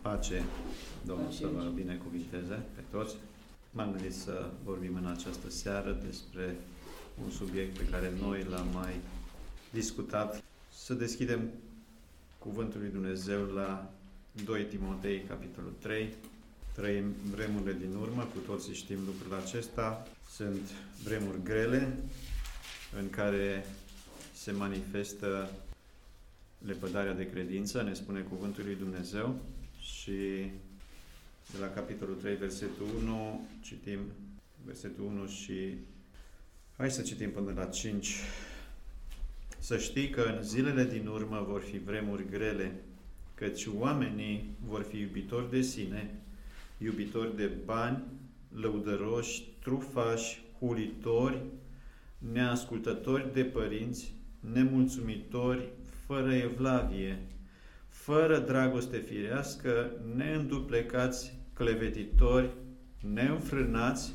Pace, Domnul să vă binecuvinteze pe toți. M-am gândit să vorbim în această seară despre un subiect pe care noi l-am mai discutat. Să deschidem Cuvântul lui Dumnezeu la 2 Timotei, capitolul 3. Trăim vremurile din urmă, cu toții știm lucrul acesta. Sunt vremuri grele în care se manifestă lepădarea de credință, ne spune Cuvântul lui Dumnezeu. Și de la capitolul 3, versetul 1, citim versetul 1 și hai să citim până la 5. Să știi că în zilele din urmă vor fi vremuri grele, căci oamenii vor fi iubitori de sine, iubitori de bani, lăudăroși, trufași, hulitori, neascultători de părinți, nemulțumitori, fără evlavie, fără dragoste firească, neînduplecați, clevetitori, neînfrânați,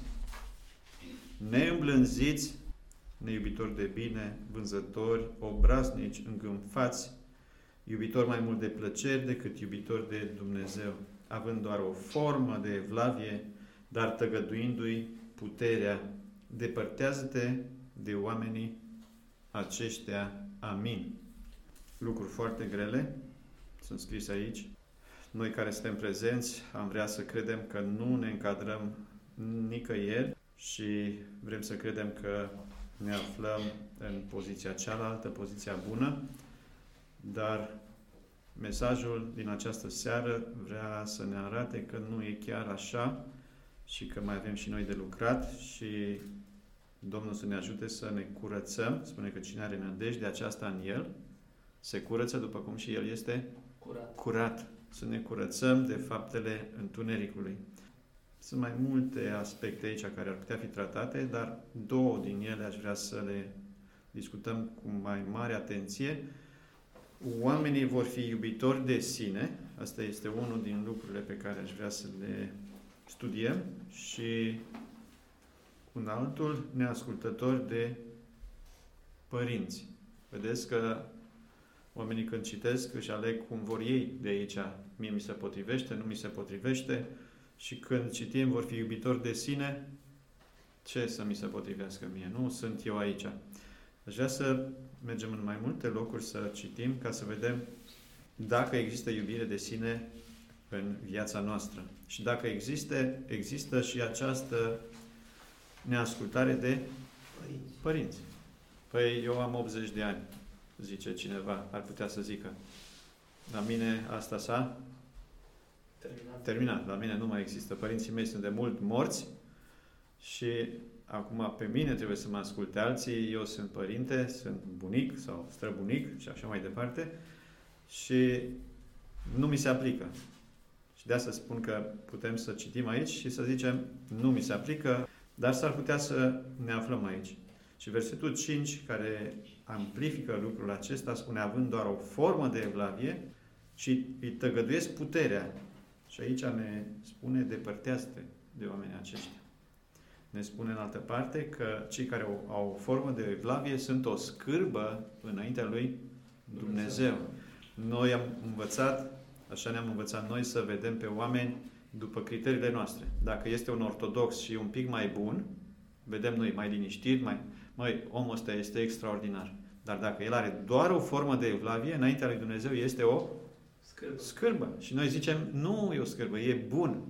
neîmblânziți, neiubitori de bine, vânzători, obraznici, îngânfați, iubitori mai mult de plăceri decât iubitori de Dumnezeu, având doar o formă de evlavie, dar tăgăduindu-i puterea. Depărtează-te de oamenii aceștia. Amin. Lucruri foarte grele sunt scrise aici. Noi care suntem prezenți am vrea să credem că nu ne încadrăm nicăieri și vrem să credem că ne aflăm în poziția cealaltă, poziția bună, dar mesajul din această seară vrea să ne arate că nu e chiar așa și că mai avem și noi de lucrat și Domnul să ne ajute să ne curățăm. Spune că cine are nădejde aceasta în El se curăță după cum și El este curat. Să ne curățăm de faptele întunericului. Sunt mai multe aspecte aici care ar putea fi tratate, dar două din ele aș vrea să le discutăm cu mai mare atenție. Oamenii vor fi iubitori de sine. Asta este unul din lucrurile pe care aș vrea să le studiem. Și un altul, neascultători de părinți. Vedeți că oamenii când citesc își aleg cum vor ei de aici. Mie mi se potrivește, nu mi se potrivește. Și când citim vor fi iubitori de sine, ce să mi se potrivească mie? Nu sunt eu aici. Aș vrea să mergem în mai multe locuri să citim ca să vedem dacă există iubire de sine în viața noastră. Și dacă există și această neascultare de părinți. Păi eu am 80 de ani, zice cineva, ar putea să zică. La mine asta s-a terminat. La mine nu mai există. Părinții mei sunt de mult morți și acum pe mine trebuie să mă asculte alții. Eu sunt părinte, sunt bunic sau străbunic și așa mai departe și nu mi se aplică. Și de asta spun că putem să citim aici și să zicem nu mi se aplică, dar s-ar putea să ne aflăm aici. Și versetul 5, care amplifică lucrul acesta, spune având doar o formă de evlavie și îi tăgăduiesc puterea. Și aici ne spune depărtează-te de oamenii aceștia. Ne spune în altă parte că cei care au o formă de evlavie sunt o scârbă înaintea lui Dumnezeu. Noi am învățat, așa ne-am învățat noi, să vedem pe oameni după criteriile noastre. Dacă este un ortodox și un pic mai bun, vedem noi mai liniștit, omul ăsta este extraordinar. Dar dacă el are doar o formă de evlavie, înaintea lui Dumnezeu este o scârbă. Și noi zicem, nu e o scârbă, e bun.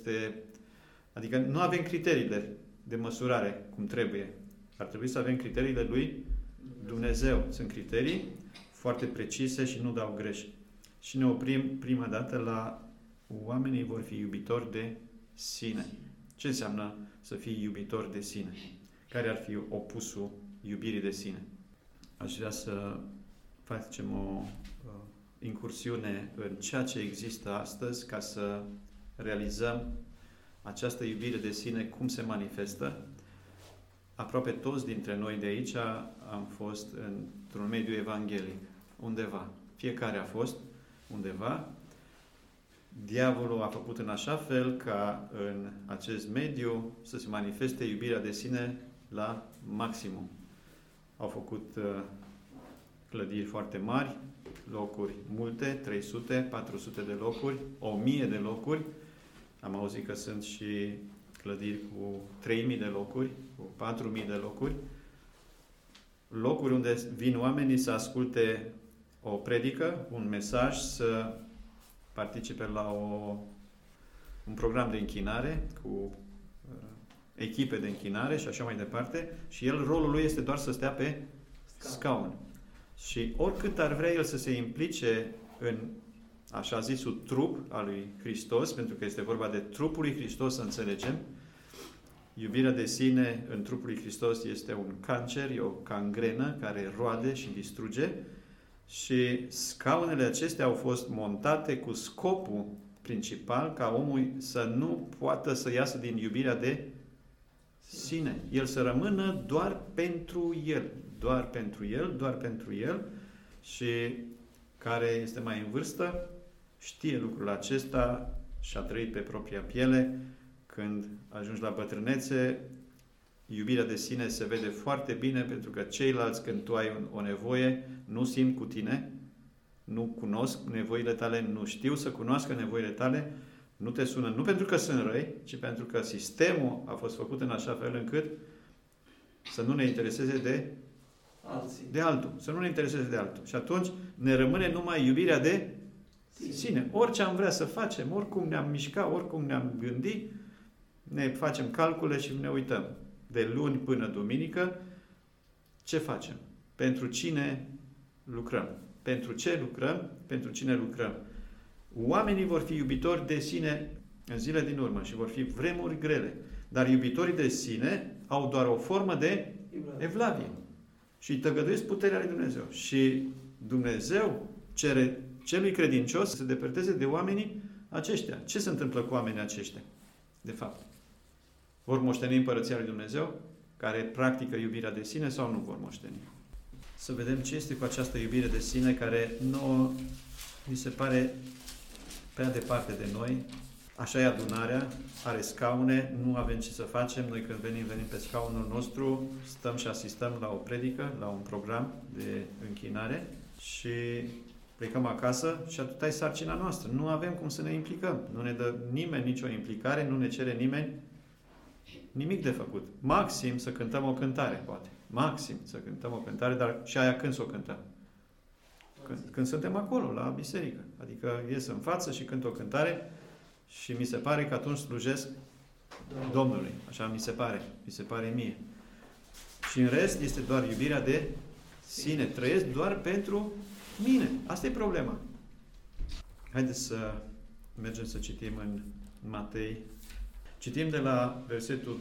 Adică nu avem criteriile de măsurare cum trebuie. Ar trebui să avem criteriile lui Dumnezeu. Sunt criterii foarte precise și nu dau greș. Și ne oprim prima dată la oamenii vor fi iubitori de sine. Ce înseamnă să fii iubitor de sine? Care ar fi opusul iubirii de sine? Aș vrea să facem o incursiune în ceea ce există astăzi ca să realizăm această iubire de sine, cum se manifestă. Aproape toți dintre noi de aici am fost într-un mediu evanghelic, undeva. Fiecare a fost undeva. Diavolul a făcut în așa fel ca în acest mediu să se manifeste iubirea de sine la maximum. Au făcut clădiri foarte mari, locuri multe, 300, 400 de locuri, 1000 de locuri. Am auzit că sunt și clădiri cu 3000 de locuri, cu 4000 de locuri. Locuri unde vin oamenii să asculte o predică, un mesaj, să participe la un program de închinare cu echipe de închinare și așa mai departe. Și rolul lui este doar să stea pe scaun. Și oricât ar vrea el să se implice în așa zisul trup al lui Hristos, pentru că este vorba de trupul lui Hristos, să înțelegem, iubirea de sine în trupul lui Hristos este un cancer, e o cangrenă care roade și distruge, și scaunele acestea au fost montate cu scopul principal ca omul să nu poată să iasă din iubirea de sine. El să rămână doar pentru el. Doar pentru el, doar pentru el. Și care este mai în vârstă știe lucrul acesta și a trăit pe propria piele. Când ajungi la bătrânețe, iubirea de sine se vede foarte bine, pentru că ceilalți, când tu ai o nevoie, nu simt cu tine, nu cunosc nevoile tale, nu știu să cunoască nevoile tale, nu te sună, nu pentru că sunt răi, ci pentru că sistemul a fost făcut în așa fel încât să nu ne intereseze de altul. Să nu ne intereseze de altul. Și atunci ne rămâne numai iubirea de sine. Orice am vrea să facem, oricum ne-am mișcat, oricum ne-am gândit, ne facem calcule și ne uităm. De luni până duminică, ce facem? Pentru cine lucrăm? Pentru ce lucrăm? Pentru cine lucrăm? Oamenii vor fi iubitori de sine în zile din urmă și vor fi vremuri grele. Dar iubitorii de sine au doar o formă de evlavie. Și tăgăduiesc puterea lui Dumnezeu. Și Dumnezeu cere celui credincios să se depărteze de oamenii aceștia. Ce se întâmplă cu oamenii aceștia? De fapt, vor moșteni împărăția lui Dumnezeu, care practică iubirea de sine, sau nu vor moșteni? Să vedem ce este cu această iubire de sine, care nouă mi se pare prea departe de noi. Așa e adunarea, are scaune, nu avem ce să facem. Noi când venim pe scaunul nostru, stăm și asistăm la o predică, la un program de închinare și plecăm acasă și atâta e sarcina noastră. Nu avem cum să ne implicăm. Nu ne dă nimeni nicio implicare, nu ne cere nimeni nimic de făcut. Maxim să cântăm o cântare, poate. Maxim să cântăm o cântare, dar și aia când să o cântăm? Când suntem acolo, la biserică. Adică ies în față și cânt o cântare și mi se pare că atunci slujesc Domnului. Așa mi se pare mie. Și în rest este doar iubirea de sine. Trăiesc doar pentru mine. Asta e problema. Haideți să mergem să citim în Matei. Citim de la versetul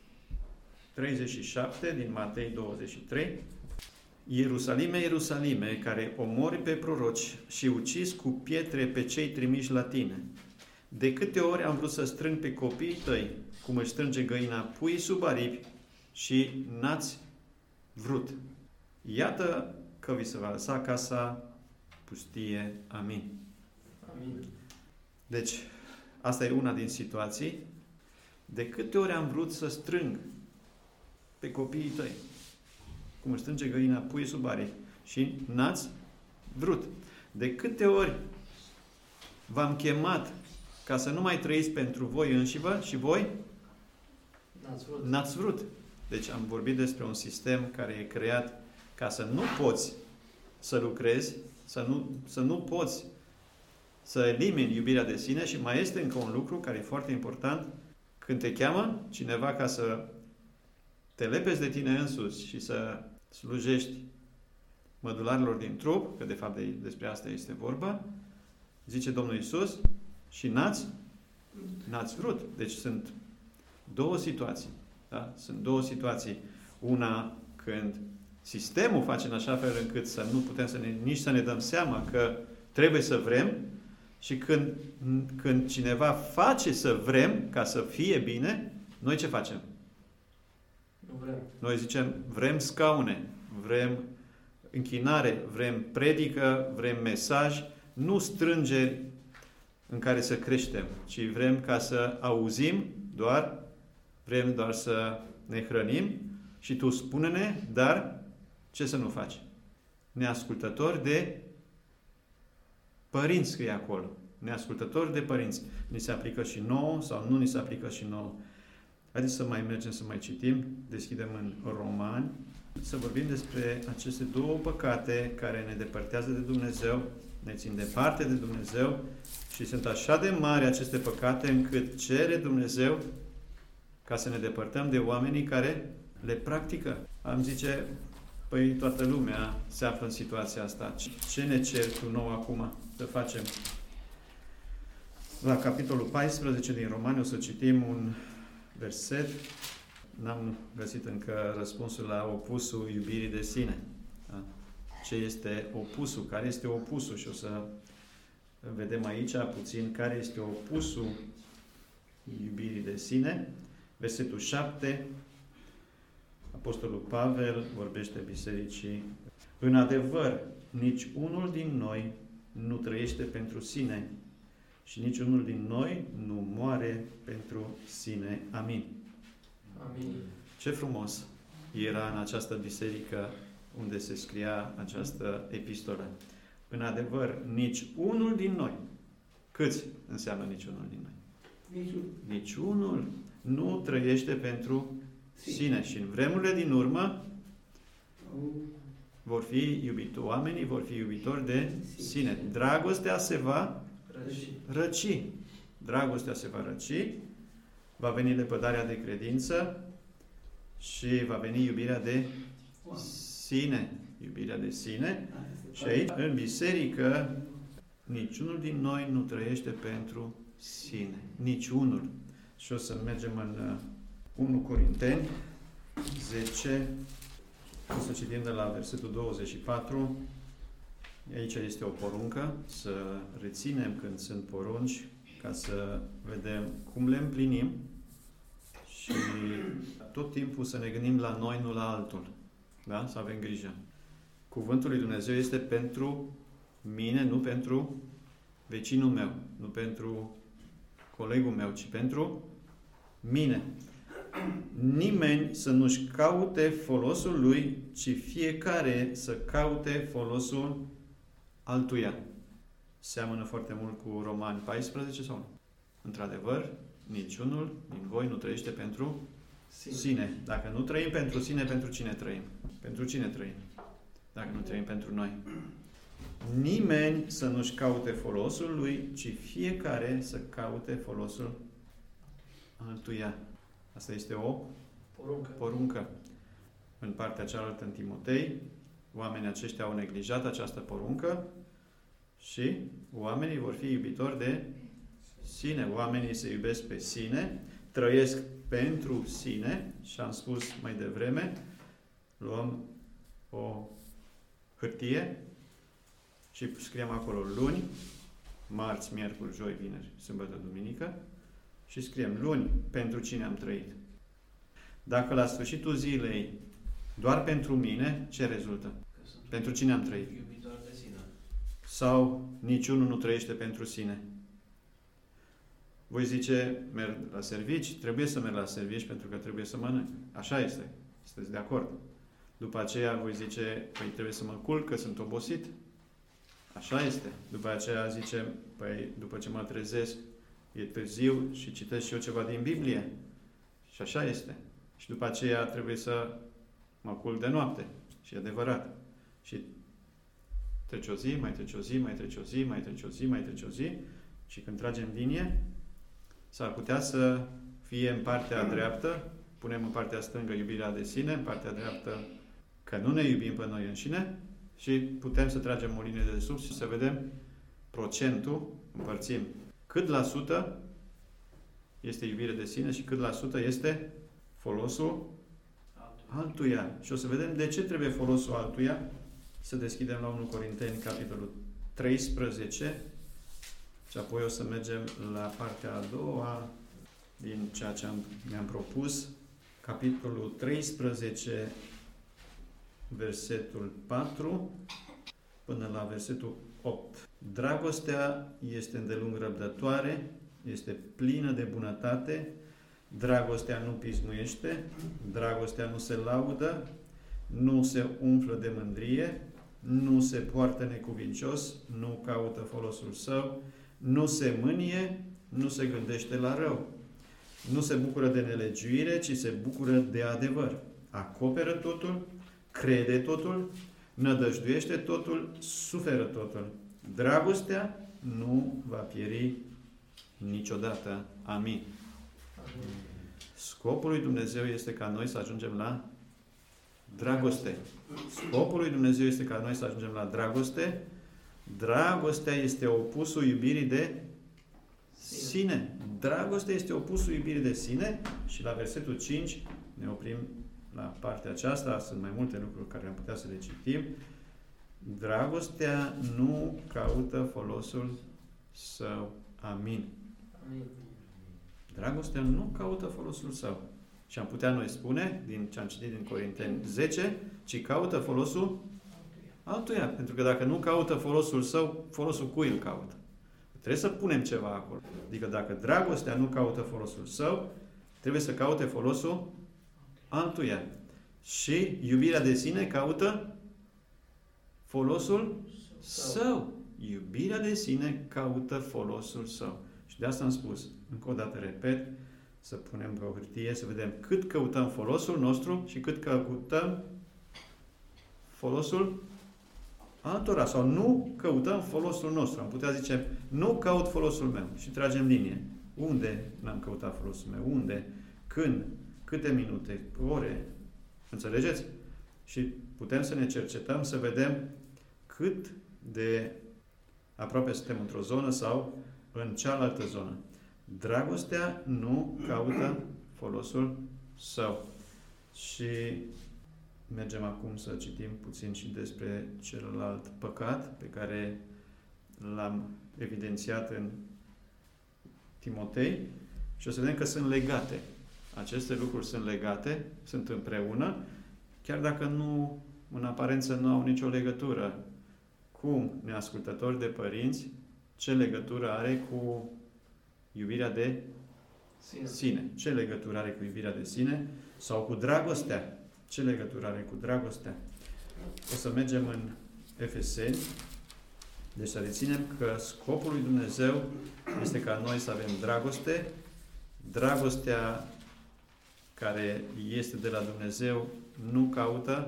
37 din Matei 23. Ierusalime, Ierusalime, care omori pe proroci și ucizi cu pietre pe cei trimiși la tine. De câte ori am vrut să strâng pe copiii tăi, cum își strânge găina puii sub aripi, și n-ați vrut. Iată că vi se va lăsa casa pustie. Amin. Amin. Deci, asta e una din situații. De câte ori am vrut să strâng pe copiii tăi, cum își strânge găina puii sub aripi, și n-ați vrut. De câte ori v-am chemat ca să nu mai trăiți pentru voi înșivă și voi n-ați vrut. Deci am vorbit despre un sistem care e creat ca să nu poți să lucrezi, să nu poți să elimini iubirea de sine. Și mai este încă un lucru care e foarte important. Când te cheamă cineva ca să te lepezi de tine însuți și să slujești mădularilor din trup, că de fapt despre asta este vorba, zice Domnul Iisus, și n-ați vrut. Deci sunt două situații. Da? Sunt două situații. Una când sistemul face în așa fel încât să nu putem nici să ne dăm seama că trebuie să vrem, și când cineva face să vrem ca să fie bine, noi ce facem? Nu vrem. Noi zicem, vrem scaune, vrem închinare, vrem predică, vrem mesaj, nu strângeri în care să creștem, ci vrem ca să auzim vrem doar să ne hrănim. Și tu spune-ne, dar ce să nu faci? Neascultători de părinți scrie acolo. Neascultători de părinți. Ni se aplică și nouă sau nu ni se aplică și nouă? Haideți să mai mergem, să mai citim. Deschidem în Romani. Să vorbim despre aceste două păcate care ne depărtează de Dumnezeu, ne țin departe de Dumnezeu și sunt așa de mari aceste păcate încât cere Dumnezeu ca să ne depărtăm de oamenii care le practică. Am zice, păi toată lumea se află în situația asta. Ce ne ceri tu nou acum să facem? La capitolul 14 din Romani o să citim un verset. N-am găsit încă răspunsul la opusul iubirii de sine. Da? Ce este opusul? Care este opusul? Și o să vedem aici puțin care este opusul iubirii de sine. Versetul 7, Apostolul Pavel vorbește bisericii. În adevăr, nici unul din noi nu trăiește pentru sine și nici unul din noi nu moare pentru sine. Amin. Amin. Ce frumos era în această biserică unde se scria această epistolă. În adevăr, nici unul din noi. Câți înseamnă nici unul din noi? Nici unul nu trăiește pentru sine. Și în vremurile din urmă vor fi iubitori, oamenii vor fi iubitori de sine. Dragostea se va răci. Dragostea se va răci, va veni lepădarea de credință și va veni iubirea de sine. Iubirea de sine. Și aici, în biserică, niciunul din noi nu trăiește pentru sine. Niciunul. Și o să mergem în 1 Corinteni 10. O să citim de la versetul 24. Aici este o poruncă, să reținem când sunt porunci, ca să vedem cum le împlinim și tot timpul să ne gândim la noi, nu la altul. Da? Să avem grijă. Cuvântul lui Dumnezeu este pentru mine, nu pentru vecinul meu, nu pentru colegul meu, ci pentru mine. Nimeni să nu-și caute folosul lui, ci fiecare să caute folosul altuia. Seamănă foarte mult cu Romani 14 sau nu? Într-adevăr, niciunul din voi nu trăiește pentru sine. Dacă nu trăim pentru sine, pentru cine trăim? Pentru cine trăim? Dacă nu trăim pentru noi. Nimeni să nu-și caute folosul lui, ci fiecare să caute folosul altuia. Asta este o poruncă. În partea cealaltă, în Timotei, oamenii aceștia au neglijat această poruncă și oamenii vor fi iubitori de sine. Oamenii se iubesc pe sine, trăiesc pentru sine și am spus mai devreme, luăm o hârtie și scriem acolo luni, marți, miercuri, joi, vineri, sâmbătă, duminică și scriem luni pentru cine am trăit. Dacă la sfârșitul zilei doar pentru mine, ce rezultă? Pentru cine am trăit? Iubitor de sine. Sau niciunul nu trăiește pentru sine? Voi zice, merg la servici, trebuie să merg la servici pentru că trebuie să mănânc. Așa este. Sunteți de acord? După aceea voi zice, păi trebuie să mă culc că sunt obosit. Așa este. După aceea zice, păi după ce mă trezesc, e târziu și citesc și eu ceva din Biblie. Și așa este. Și după aceea trebuie să mă culc de noapte. Și e adevărat. Și trece o zi, mai trece o zi, mai trece o zi, mai trece o zi, mai trece o zi și când tragem linie, s-ar putea să fie în partea dreaptă, punem în partea stângă iubirea de sine, în partea dreaptă că nu ne iubim pe noi înșine și putem să tragem o linie de sus și să vedem procentul, împărțim cât la sută este iubire de sine și cât la sută este folosul altuia. Și o să vedem de ce trebuie folosul altuia. Să deschidem la 1 Corinteni, capitolul 13 și apoi o să mergem la partea a doua din ceea ce mi-am propus. Capitolul 13, versetul 4 până la versetul 8. Dragostea este îndelung răbdătoare, este plină de bunătate, dragostea nu pismuiește, dragostea nu se laudă, nu se umflă de mândrie, nu se poartă necuvincios, nu caută folosul său, nu se mânie, nu se gândește la rău, nu se bucură de nelegiuire, ci se bucură de adevăr. Acoperă totul, crede totul, nădăjduiește totul, suferă totul. Dragostea nu va pieri niciodată. Amin. Scopul lui Dumnezeu este ca noi să ajungem la dragoste. Scopul lui Dumnezeu este ca noi să ajungem la dragoste. Dragostea este opusul iubirii de sine. Dragostea este opusul iubirii de sine și la versetul 5 ne oprim la partea aceasta. Sunt mai multe lucruri care am putea să le citim. Dragostea nu caută folosul său. Amin. Amin. Dragostea nu caută folosul său. Și am putea noi spune, din ce am citit din Corinteni 10, ci caută folosul altuia. Pentru că dacă nu caută folosul său, folosul cui îl caută? Trebuie să punem ceva acolo. Adică dacă dragostea nu caută folosul său, trebuie să caute folosul altuia. Și iubirea de sine caută folosul său. Iubirea de sine caută folosul său. Și de asta am spus, încă o dată repet, să punem pe o hârtie, să vedem cât căutăm folosul nostru și cât căutăm folosul altora. Sau nu căutăm folosul nostru. Am putea zice, nu caut folosul meu. Și tragem linie. Unde n-am căutat folosul meu? Unde? Când? Câte minute? Ore? Înțelegeți? Și putem să ne cercetăm, să vedem cât de aproape suntem într-o zonă sau în cealaltă zonă. Dragostea nu caută folosul său. Și mergem acum să citim puțin și despre celălalt păcat pe care l-am evidențiat în Timotei și o să vedem că sunt legate. Aceste lucruri sunt legate, sunt împreună, chiar dacă nu, în aparență, nu au nicio legătură. Cum neascultători de părinți, ce legătură are cu iubirea de sine? Ce legătură are cu iubirea de sine? Sau cu dragostea? Ce legătură are cu dragostea? O să mergem în Efeseni. Deci să reținem că scopul lui Dumnezeu este ca noi să avem dragoste. Dragostea care este de la Dumnezeu nu caută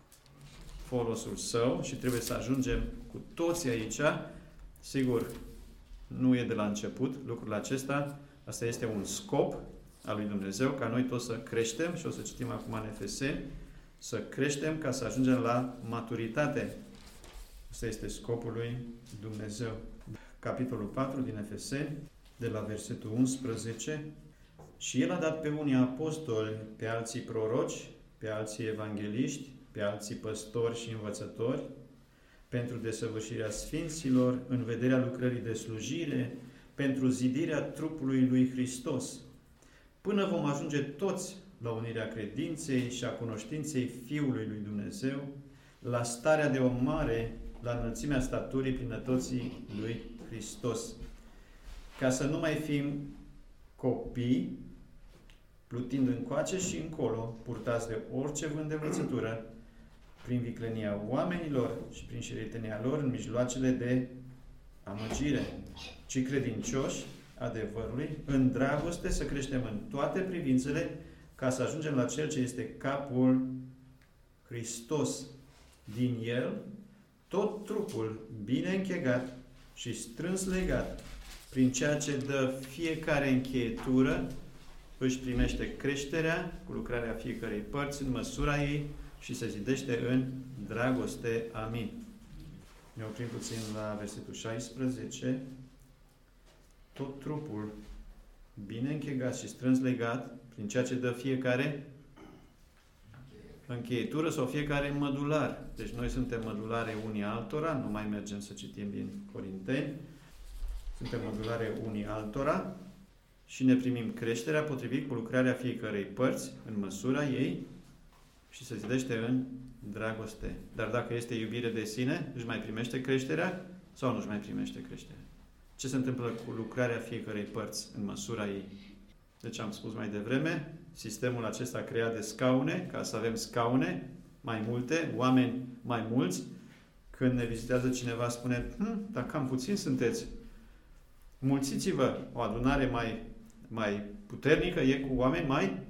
folosul său și trebuie să ajungem cu toții aici. Sigur, nu e de la început lucrul acesta. Asta este un scop al lui Dumnezeu, ca noi toți să creștem, și o să citim acum în Efeseni, să creștem ca să ajungem la maturitate. Asta este scopul lui Dumnezeu. Capitolul 4 din Efeseni, de la versetul 11. Și El a dat pe unii apostoli, pe alții proroci, pe alții evangeliști, pe alții păstori și învățători, pentru desăvârșirea sfinților, în vederea lucrării de slujire, pentru zidirea trupului lui Hristos, până vom ajunge toți la unirea credinței și a cunoștinței Fiului lui Dumnezeu, la starea de om mare, la înălțimea staturii plinătății lui Hristos, ca să nu mai fim copii, plutind încoace și încolo, purtați de orice vânt de învățătură, prin viclenia oamenilor și prin șiretenia lor în mijloacele de amăgire, ci credincioși adevărului, în dragoste să creștem în toate privințele, ca să ajungem la Cel ce este capul Hristos. Din El, tot trupul bine închegat și strâns legat, prin ceea ce dă fiecare încheietură, își primește creșterea cu lucrarea fiecărei părți în măsura ei și se zidește în dragoste. Amin. Ne oprim puțin la versetul 16. Tot trupul bine închegat și strâns legat, prin ceea ce dă fiecare încheietură sau fiecare mădular. Deci noi suntem mădulare unii altora, nu mai mergem să citim din Corinteni. Suntem mădulare unii altora și ne primim creșterea potrivit cu lucrarea fiecărei părți în măsura ei și se zidește în dragoste. Dar dacă este iubire de sine, își mai primește creșterea sau nu își mai primește creșterea? Ce se întâmplă cu lucrarea fiecărei părți în măsura ei? Deci am spus mai devreme, sistemul acesta creat de scaune, ca să avem scaune mai multe, oameni mai mulți, Când ne vizitează cineva, spune, dar cam puțin sunteți. Mulțiți-vă. O adunare mai puternică e cu oameni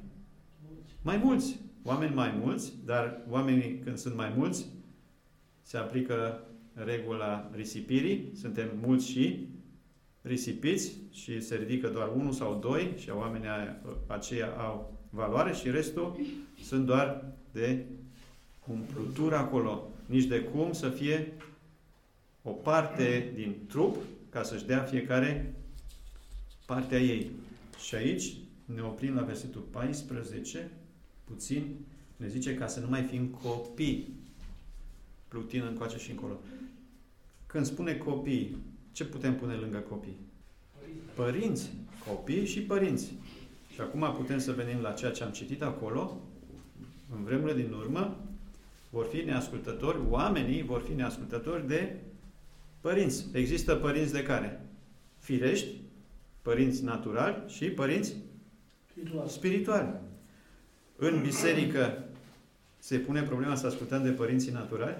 mai mulți. Oameni mai mulți, dar oamenii când sunt mai mulți, se aplică regula risipirii. Suntem mulți și risipiți și se ridică doar unul sau doi și oamenii aceia au valoare și restul sunt doar de umplutură acolo. Nici de cum să fie o parte din trup ca să-și dea fiecare partea ei. Și aici ne oprim la versetul 14, puțin, ne zice ca să nu mai fim copii, plutind încoace și încolo. Când spune copii, ce putem pune lângă copii? Părinți. Copii și părinți. Și acum putem să venim la ceea ce am citit acolo. În vremurile din urmă vor fi neascultători, oamenii vor fi neascultători de părinți. Există părinți de care? Firești, părinți naturali și părinți spirituali. În biserică se pune problema să ascultăm de părinții naturali?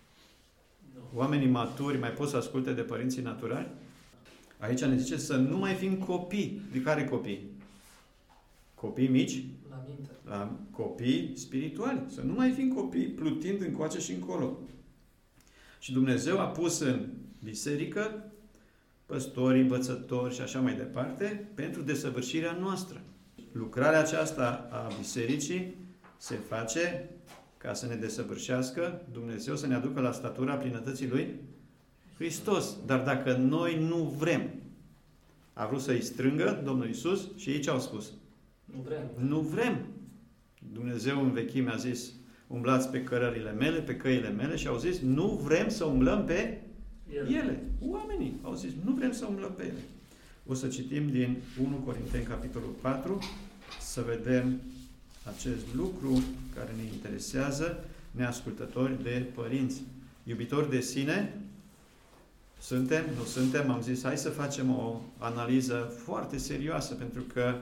Oamenii maturi mai pot să asculte de părinții naturali? Aici ne zice să nu mai fim copii. De care copii? Copii mici? La copii spirituali. Să nu mai fim copii plutind încoace și încolo. Și Dumnezeu a pus în biserică păstori, învățători și așa mai departe pentru desăvârșirea noastră. Lucrarea aceasta a bisericii se face ca să ne desăvârșească Dumnezeu, să ne aducă la statura plinătății lui Hristos. Dar dacă noi nu vrem, a vrut să-i strângă Domnul Iisus și ei ce au spus? Nu vrem. Dumnezeu în vechime a zis, umblați pe cărările mele, pe căile mele și au zis, nu vrem să umblăm pe ele. Oamenii au zis, nu vrem să umblăm pe ele. O să citim din 1 Corinteni, capitolul 4, să vedem acest lucru care ne interesează, neascultători de părinți. Iubitori de sine, suntem, nu suntem, am zis, hai să facem o analiză foarte serioasă, pentru că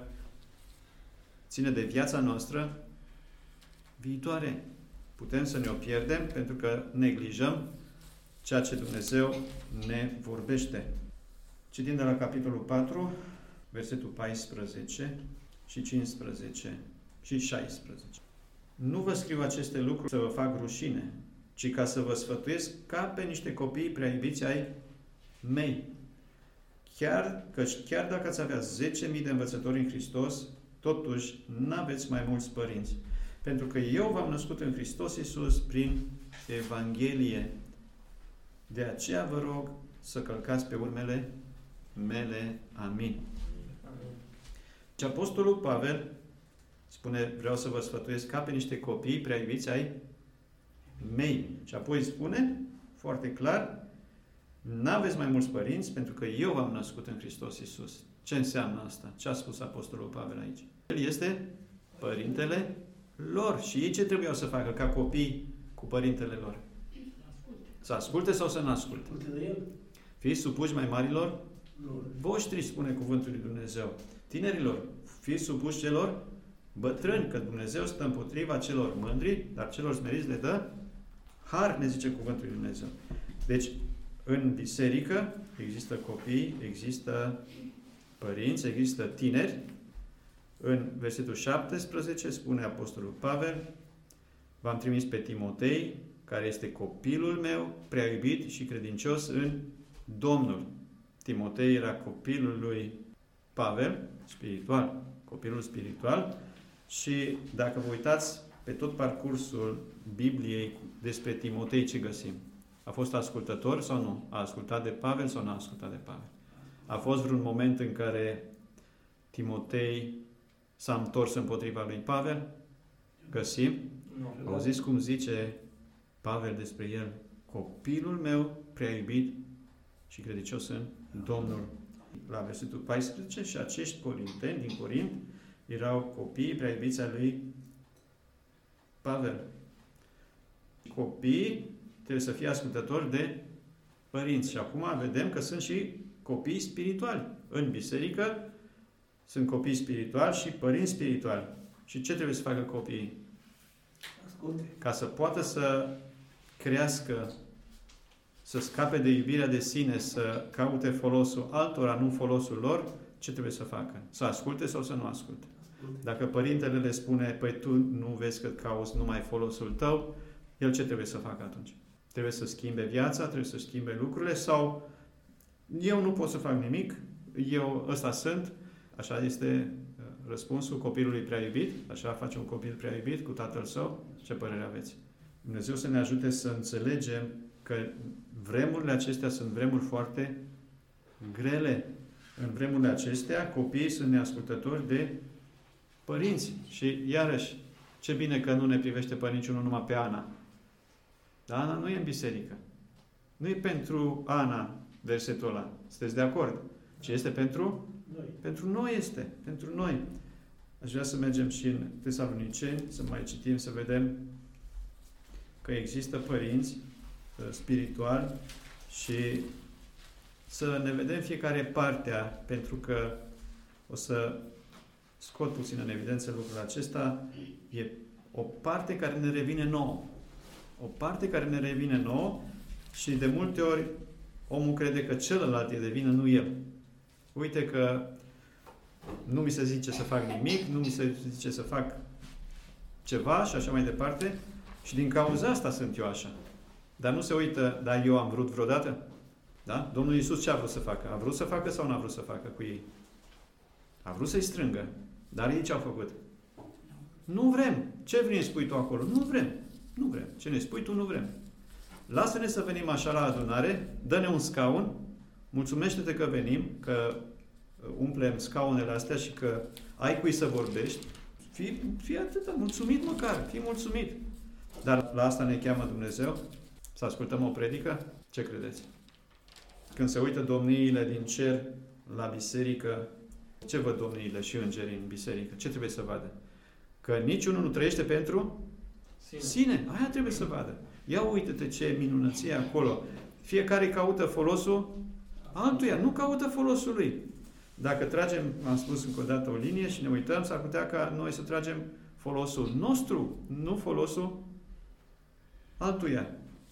ține de viața noastră viitoare. Putem să ne o pierdem pentru că neglijăm ceea ce Dumnezeu ne vorbește. Citim de la capitolul 4, versetul 14 și 15 și 16. Nu vă scriu aceste lucruri să vă fac rușine, ci ca să vă sfătuiesc ca pe niște copii prea iubiți ai mei. Chiar dacă ați avea 10.000 de învățători în Hristos, totuși n-aveți mai mulți părinți. Pentru că eu v-am născut în Hristos Iisus prin Evanghelie. De aceea vă rog să călcați pe urmele mele. Amin. Și Apostolul Pavel spune, vreau să vă sfătuiesc ca pe niște copii prea iubiți ai mei. Și apoi spune, foarte clar, n-aveți mai mulți părinți pentru că eu v-am născut în Hristos Iisus. Ce înseamnă asta? Ce a spus Apostolul Pavel aici? El este părintele lor. Și ei ce trebuiau să facă ca copii cu părintele lor? Să asculte sau să nu asculte? Fiți supuși mai marilor voștri, spune cuvântul lui Dumnezeu. Tinerilor, fiți supuși celor bătrâni, că Dumnezeu stă împotriva celor mândri, dar celor smeriți le dă har, ne zice cuvântul lui Dumnezeu. Deci, în biserică există copii, există părinți, există tineri. În versetul 17 spune Apostolul Pavel, v-am trimis pe Timotei, care este copilul meu, prea iubit și credincios în Domnul. Timotei era copilul lui Pavel, spiritual, copilul spiritual, și dacă vă uitați pe tot parcursul Bibliei despre Timotei, ce găsim? A fost ascultător sau nu? A ascultat de Pavel sau nu a ascultat de Pavel? A fost vreun moment în care Timotei s-a întors împotriva lui Pavel? Găsim? Auziți cum zice Pavel despre el? Copilul meu prea iubit și credincios în Domnul. La versetul 14, și acești corinteni din Corint erau copiii prea iubiți ai lui Pavel. Copiii trebuie să fie ascultători de părinți. Și acum vedem că sunt și copii spirituali. În biserică sunt copii spirituali și părinți spirituali. Și ce trebuie să facă copiii? Asculte. Ca să poată să crească să scape de iubirea de sine, să caute folosul altora, nu folosul lor, ce trebuie să facă? Să asculte sau să nu asculte? Dacă părintele le spune, păi tu nu vezi că cauți numai folosul tău, el ce trebuie să facă atunci? Trebuie să schimbe viața, trebuie să schimbe lucrurile sau eu nu pot să fac nimic, eu ăsta sunt, așa este răspunsul copilului prea iubit, așa face un copil prea iubit cu tatăl său. Ce părere aveți? Dumnezeu să ne ajute să înțelegem că vremurile acestea sunt vremuri foarte grele. În vremurile acestea, copiii sunt neascultători de părinți. Și iarăși, ce bine că nu ne privește părințiul numai pe Ana. Dar Ana nu e în biserică. Nu e pentru Ana versetul ăla. Sunteți de acord? Ce este pentru? Noi. Pentru noi este. Pentru noi. Aș vrea să mergem și în Tesaloniceni, să mai citim, să vedem că există părinți spirituali și să ne vedem fiecare partea, pentru că o să scot puțin în evidență lucrul acesta, e o parte care ne revine nouă. O parte care ne revine nouă și de multe ori omul crede că celălalt e de vină, nu el. Uite că nu mi se zice să fac nimic, nu mi se zice să fac ceva și așa mai departe și din cauza asta sunt eu așa. Dar nu se uită, dar eu am vrut vreodată? Da? Domnul Iisus ce a vrut să facă? A vrut să facă sau nu a vrut să facă cu ei? A vrut să-i strângă. Dar ei ce au făcut? Nu vrem. Ce vrei să spui tu acolo? Nu vrem. Nu vrem. Ce ne spui tu? Nu vrem. Lasă-ne să venim așa la adunare, dă-ne un scaun, mulțumește-te că venim, că umplem scaunele astea și că ai cui să vorbești. Fii atâta, mulțumit măcar, fii mulțumit. Dar la asta ne cheamă Dumnezeu? Să ascultăm o predică? Ce credeți? Când se uită domniile din cer la biserică, ce văd domniile și îngerii în biserică? Ce trebuie să vadă? Că niciunul nu trăiește pentru sine. Aia trebuie să vadă. Ia uite-te ce minunăție acolo. Fiecare caută folosul altuia, nu caută folosul lui. Dacă tragem, am spus încă o dată, o linie și ne uităm, s-ar putea ca noi să tragem folosul nostru, nu folosul altuia.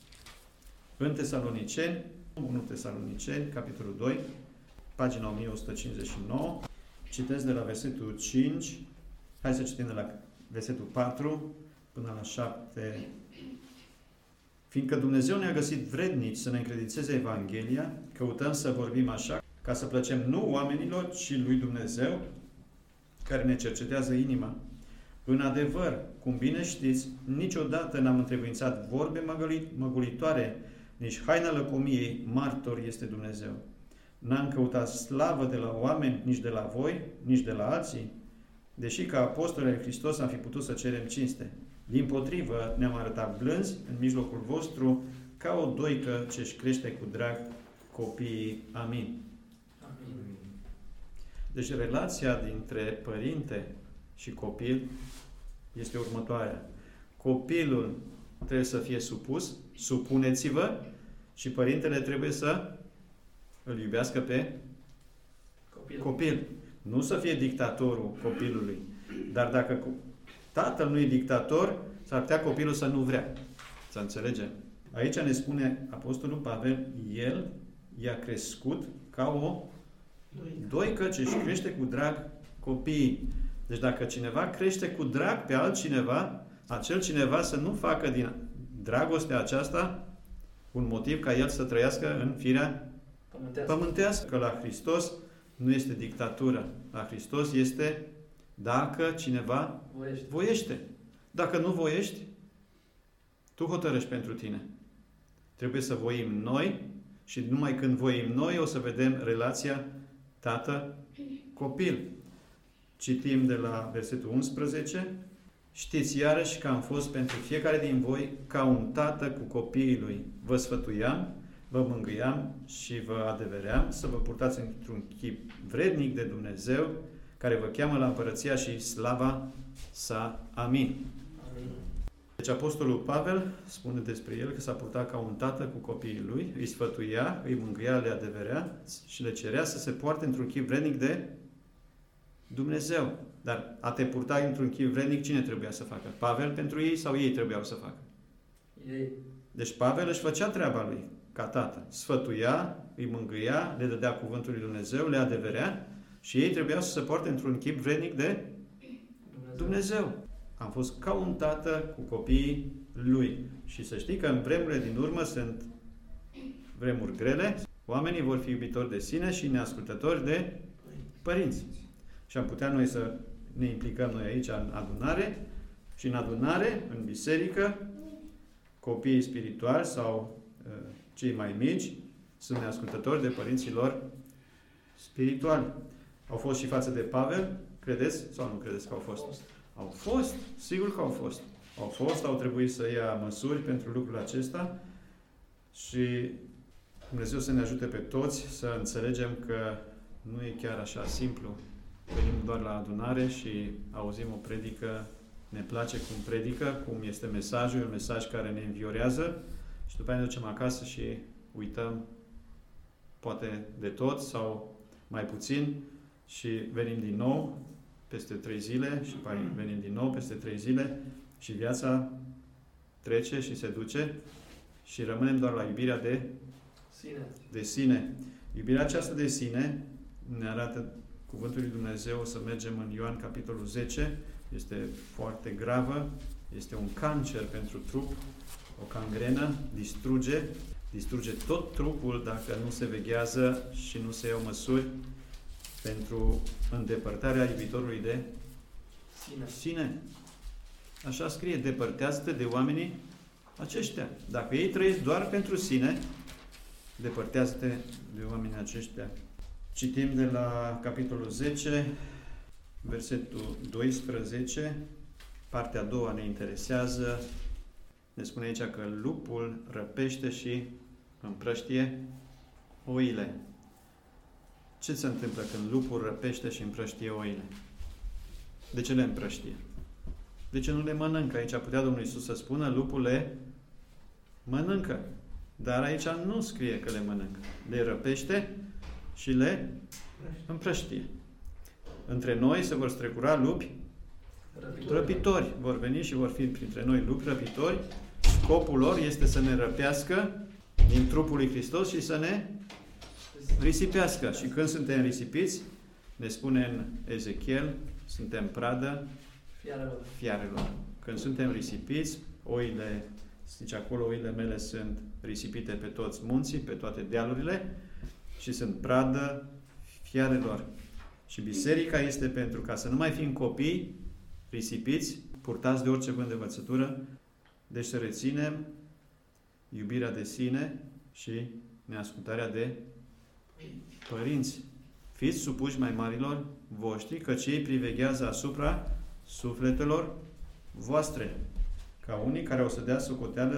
În Tesaloniceni, 1 Tesaloniceni, capitolul 2, pagina 1159, citesc de la versetul 5, hai să citim de la versetul 4 până la 7. Fiindcă Dumnezeu ne-a găsit vrednici să ne încredințeze Evanghelia, căutăm să vorbim așa, ca să plăcem nu oamenilor, ci lui Dumnezeu, care ne cercetează inima. În adevăr, cum bine știți, niciodată n-am întrebuințat vorbe măgulitoare, nici haina lăcomiei, martor este Dumnezeu. N-am căutat slavă de la oameni, nici de la voi, nici de la alții, deși ca apostoli ai Hristos am fi putut să cerem cinste. Dimpotrivă, ne-am arătat blânzi în mijlocul vostru, ca o doică ce-și crește cu drag copiii. Amin. Amin. Deci relația dintre părinte și copil este următoarea. Copilul trebuie să fie supus, supuneți-vă, și părintele trebuie să îl iubească pe copil. Nu să fie dictatorul copilului. Dar dacă tatăl nu e dictator, s-ar putea copilul să nu vrea. Să înțelegem. Aici ne spune Apostolul Pavel, el i-a crescut ca o doică ce își crește cu drag copiii. Deci dacă cineva crește cu drag pe altcineva, acel cineva să nu facă din dragostea aceasta un motiv ca el să trăiască în firea pământească. Că la Hristos nu este dictatură. La Hristos este dacă cineva voiește. Dacă nu voiești, tu hotărăști pentru tine. Trebuie să voim noi și numai când voim noi o să vedem relația tată-copil. Citim de la versetul 11. Știți iarăși că am fost pentru fiecare din voi ca un tată cu copiii lui. Vă sfătuiam, vă mângâiam și vă adeveream să vă purtați într-un chip vrednic de Dumnezeu, care vă cheamă la împărăția și slava sa. Amin. Amin. Deci Apostolul Pavel spune despre el că s-a purtat ca un tată cu copiii lui, îi sfătuia, îi mângâia, le adeverea și le cerea să se poarte într-un chip vrednic de Dumnezeu. Dar a te purta într-un chip vrednic, cine trebuia să facă? Pavel pentru ei sau ei trebuiau să facă? Ei. Deci Pavel își făcea treaba lui. ca tată. Sfătuia, îi mângâia, le dădea cuvântul lui Dumnezeu, le adeverea și ei trebuiau să se poarte într-un chip vrednic de Dumnezeu. Am fost ca un tată cu copiii lui. Și să știi că în vremurile din urmă sunt vremuri grele, oamenii vor fi iubitori de sine și neascultători de părinți. Și am putea noi să ne implicăm noi aici în adunare și în adunare, în biserică, copiii spirituali sau cei mai mici sunt neascultători de părinții lor spirituali. Au fost și față de Pavel, credeți sau nu credeți că au fost? Au fost, sigur că au fost. Au trebuit să ia măsuri pentru lucrul acesta și Dumnezeu să ne ajute pe toți să înțelegem că nu e chiar așa simplu. Venim doar la adunare și auzim o predică, ne place cum predică, cum este mesajul, un mesaj care ne înviorează și după aceea ne ducem acasă și uităm poate de tot sau mai puțin și venim din nou peste 3 zile și venim din nou peste 3 zile și viața trece și se duce și rămânem doar la iubirea de sine. Iubirea aceasta de sine ne arată cuvântul lui Dumnezeu, o să mergem în Ioan capitolul 10, este foarte gravă, este un cancer pentru trup, o cangrenă, distruge tot trupul dacă nu se veghează și nu se iau măsuri pentru îndepărtarea iubitorului de sine. Așa scrie, depărtează-te de oamenii aceștia. Dacă ei trăiesc doar pentru sine, depărtează-te de oamenii aceștia. Citim de la capitolul 10, versetul 12, partea a doua ne interesează. Ne spune aici că lupul răpește și împrăștie oile. Ce se întâmplă când lupul răpește și împrăștie oile? De ce le împrăștie? De ce nu le mănâncă? Aici putea Domnul Iisus să spună, lupul le mănâncă. Dar aici nu scrie că le mănâncă. Le răpește și le împrăștie. Între noi se vor strecura lupi răpitori. Vor veni și vor fi printre noi lupi răpitori. Scopul lor este să ne răpească din trupul lui Hristos și să ne risipească. Și când suntem risipiți, ne spune în Ezechiel, suntem pradă fiarelor. Când suntem risipiți, oile, zice acolo, oile mele sunt risipite pe toți munții, pe toate dealurile și sunt pradă fiarelor. Și biserica este pentru ca să nu mai fim copii risipiți, purtați de orice vânt de învățătură, deci să reținem iubirea de sine și neascultarea de părinți. Fiți supuși mai marilor voștri, căci ei priveghează asupra sufletelor voastre, ca unii care o să dea socoteală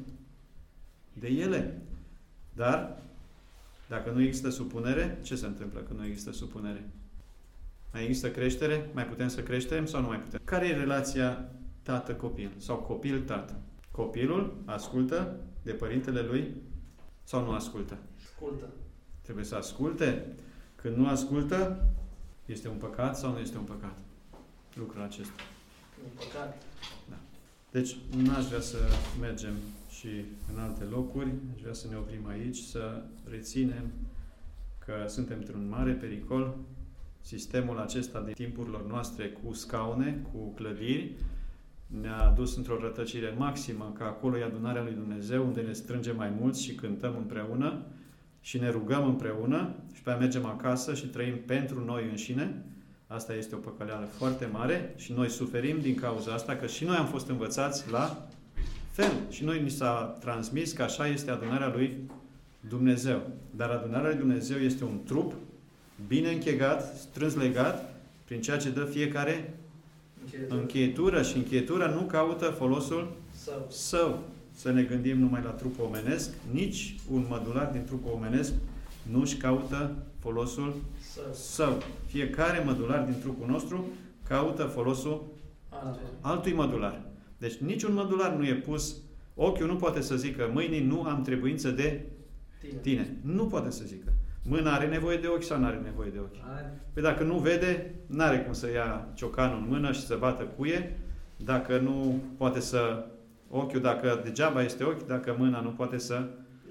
de ele. Dar, dacă nu există supunere, ce se întâmplă când nu există supunere? Mai există creștere? Mai putem să creștem sau nu mai putem? Care e relația tată-copil? Sau copil-tată? Copilul ascultă de părintele lui sau nu ascultă? Ascultă. Trebuie să asculte. Când nu ascultă, este un păcat sau nu este un păcat? Lucrul acesta. Un păcat. Da. Deci, nu aș vrea să mergem și în alte locuri, aș vrea să ne oprim aici, să reținem că suntem într-un mare pericol. Sistemul acesta de timpurilor noastre cu scaune, cu clădiri, ne-a dus într-o rătăcire maximă, că acolo e adunarea lui Dumnezeu, unde ne strângem mai mulți și cântăm împreună și ne rugăm împreună și pe aia mergem acasă și trăim pentru noi înșine. Asta este o păcăleală foarte mare și noi suferim din cauza asta, că și noi am fost învățați la fel. Și noi ni s-a transmis că așa este adunarea lui Dumnezeu. Dar adunarea lui Dumnezeu este un trup bine închegat, strâns legat, prin ceea ce dă fiecare încheietură. Și încheietura nu caută folosul său. Să ne gândim numai la trupul omenesc, nici un mădular din trupul omenesc nu-și caută folosul său. Fiecare mădular din trupul nostru caută folosul altui mădular. Deci niciun mădular nu e pus, ochiul nu poate să zică, mâinii nu am trebuință de tine. Nu poate să zică. Mâna are nevoie de ochi sau nu are nevoie de ochi? Păi dacă nu vede, n-are cum să ia ciocanul în mână și să bată cuie. Dacă nu poate să... Ochiul, dacă degeaba este ochi, dacă mâna nu poate să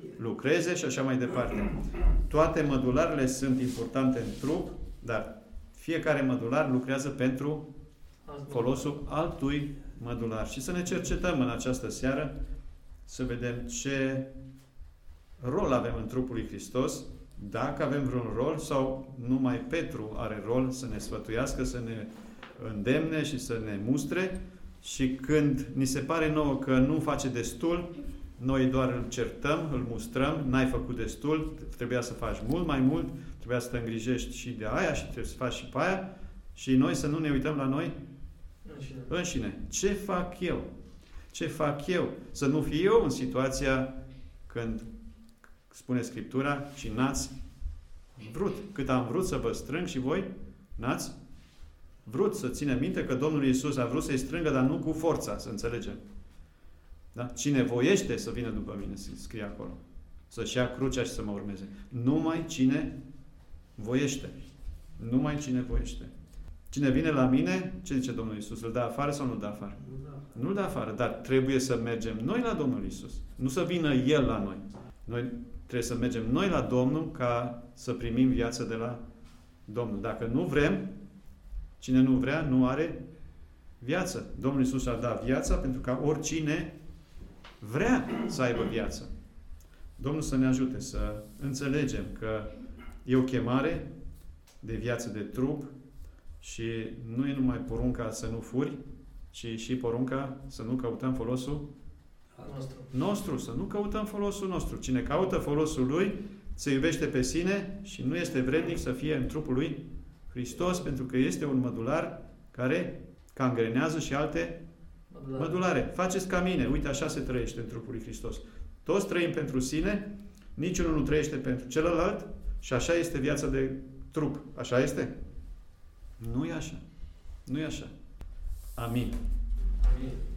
lucreze și așa mai departe. Toate mădularele sunt importante în trup, dar fiecare mădular lucrează pentru folosul altui mădular. Și să ne cercetăm în această seară să vedem ce rol avem în trupul lui Hristos, dacă avem vreun rol sau numai Petru are rol să ne sfătuiască, să ne îndemne și să ne mustre, și când ni se pare nouă că nu face destul, noi doar îl certăm, îl mustrăm, n-ai făcut destul, trebuia să faci mult mai mult, trebuia să te îngrijești și de aia și trebuie să faci și pe aia, și noi să nu ne uităm la noi înșine. Ce fac eu? Ce fac eu? Să nu fiu eu în situația când spune Scriptura și n-ați vrut. Cât am vrut să vă strâng și voi n-ați vrut. Să ținem minte că Domnul Iisus a vrut să-i strângă, dar nu cu forța, să înțelegem. Da? Cine voiește să vină după mine, scrie acolo. Să-și ia crucea și să mă urmeze. Numai cine voiește. Numai cine voiește. Cine vine la mine, ce zice Domnul Iisus? Îl dă afară sau nu-l dă afară? Nu-l dă afară, dar trebuie să mergem noi la Domnul Iisus. Nu să vină El la noi. Noi trebuie să mergem noi la Domnul ca să primim viață de la Domnul. Dacă nu vrem, cine nu vrea, nu are viață. Domnul Iisus a dat viața pentru ca oricine vrea să aibă viață. Domnul să ne ajute să înțelegem că e o chemare de viață de trup și nu e numai porunca să nu furi, ci și porunca să nu căutăm folosul nostru. Să nu căutăm folosul nostru. Cine caută folosul lui, se iubește pe sine și nu este vrednic să fie în trupul lui Hristos, pentru că este un mădular care cangrenează și alte mădulare. Faceți ca mine. Uite, așa se trăiește în trupul lui Hristos. Toți trăim pentru sine, niciunul nu trăiește pentru celălalt și așa este viața de trup. Așa este? Nu e așa. Nu e așa. Amin. Amin.